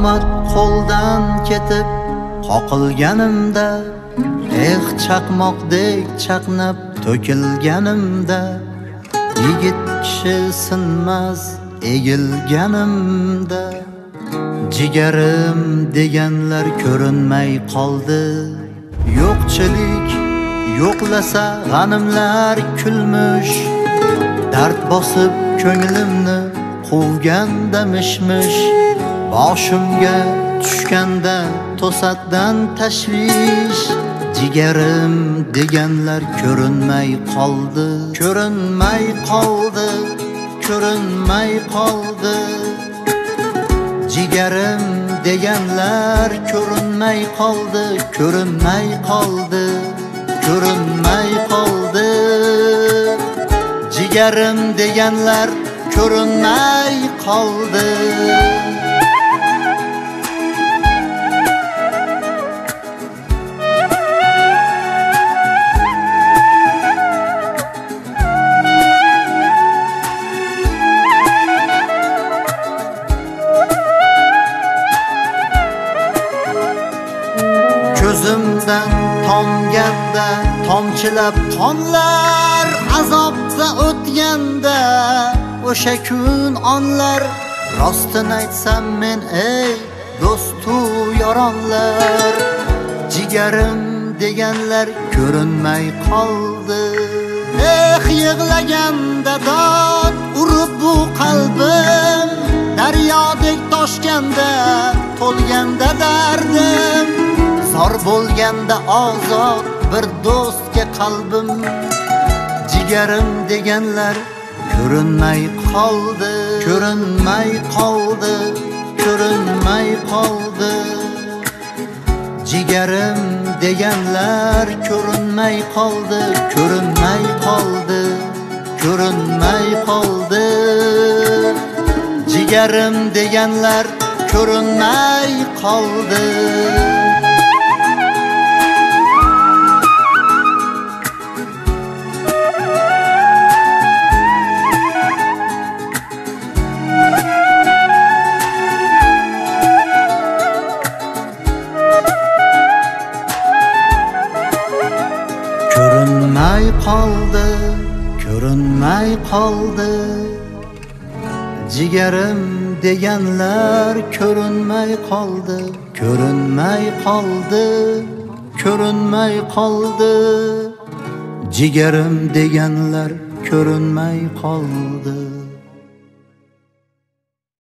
omad qo'ldan ketib qoqilganimda, chaqmoqdek chaqnab to'kilganimda, yigit kishi sinmas egilganimda, jigarim deganlar ko'rinmay qoldi. Yo'qchilik yo'qlasa g'animlar kulmush, dard bosib ko'nglimni quvganda mishmish, boshimga tushganda to'satdan tashvish, jigarim deganlar ko'rinmay qoldi, ko'rinmay qoldi, ko'rinmay qoldi. Jigarim deganlar ko'rinmay qoldi, ko'rinmay qoldi, ko'rinmay qoldi. Jigarim deganlar ko'rinmay qoldi. Ko'zimdan tomganda tomchilab qonlar, azobda o'tganda o'sha kun onlar. Rostini aytsam men ey do'stu yoronlar, jigarim deganlar ko'rinmay qoldi. Yig'laganda dod urib bu qalbim, daryodek toshganda to'lganda dardim, zor bo'lganda ozod bir do'stga qalbim, jigarim deganlar ko'rinmay qoldi, ko'rinmay qoldi, ko'rinmay qoldi. Jigarim deganlar ko'rinmay qoldi, ko'rinmay qoldi, ko'rinmay qoldi. Jigarim deganlar ko'rinmay qoldi. Ko'rinmay qoldi, ko'rinmay qoldi. Jigarim deganlar ko'rinmay qoldi, ko'rinmay qoldi, ko'rinmay qoldi. Jigarim deganlar ko'rinmay qoldi.